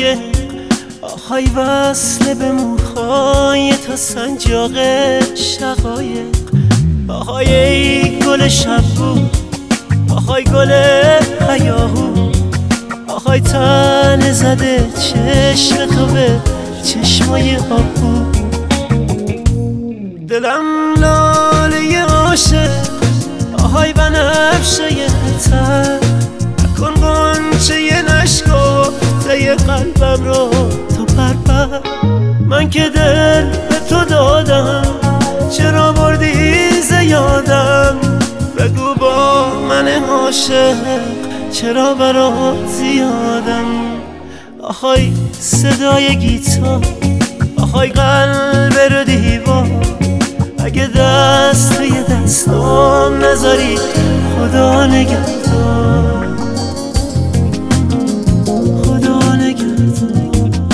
دقایق، آهای وصل به موهای تا سنجاق شقایق. آهای ای گل شبگو، آهای گل هیاهو، آهای تن زده چشم تو به چشمای آبو. دلم لاله عاشق، آهای بنفشه تر، نکن غنچه نشکفته قلبم رو تو پرپر. من که دل به تو دادم، چرا بردی ز یادم؟ بگو با من عاشق چرا برات زیادم؟ آهای صدای گیتار، آهای قلب رو دیوار، اگه دست توی دستام نذاری خدا نگهدار، خدا نگهدار.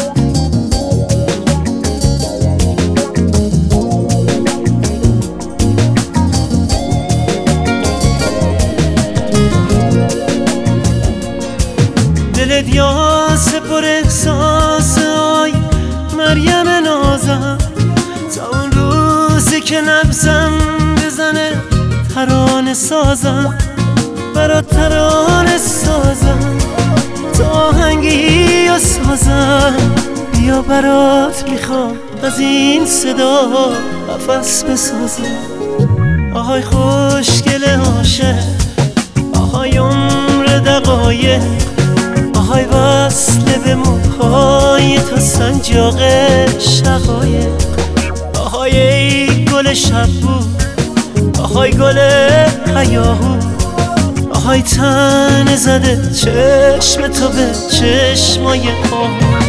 دلت یاس پر احساس، آی مریم نازم، تا اون روزی که نبضم بزنه ترانه سازم، برات ترانه سازم، تا آهنگی و سازم. بیا برات میخوام از این صدا قفس بسازم. آهای خوشگل عاشق، آهای عمر دقایق، آهای وصل به موهای تا سنجاق شقایق. آهای ای گل شبگو، آهای گل هیاهو، آهای تن زده چشم تو به چشمای آهو.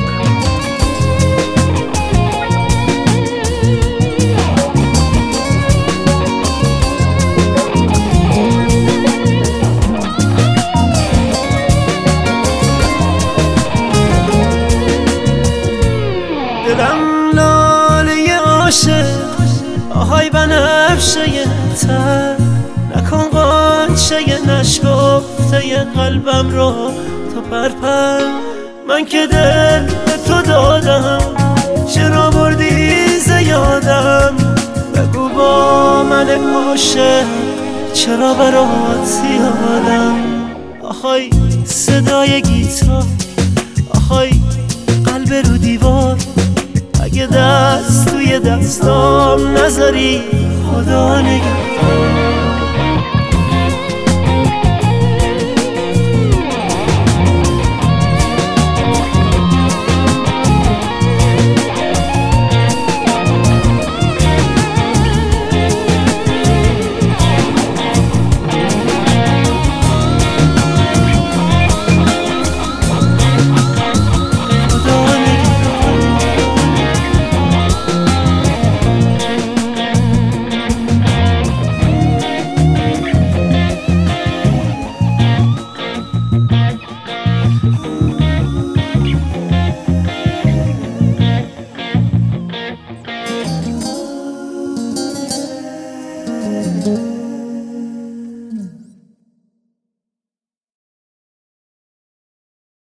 دلم لاله عاشق، آهای بنفشه تر، نکن غنچه نشکفته قلبم رو تو پرپر. من که دل به تو دادم، چرا بردی ز یادم؟ بگو با من عاشق چرا برات زیادم؟ آهای صدای گیتار، آهای قلب رو دیوار، اگه دست توی دستام نذاری خدا نگهدار. Thank you.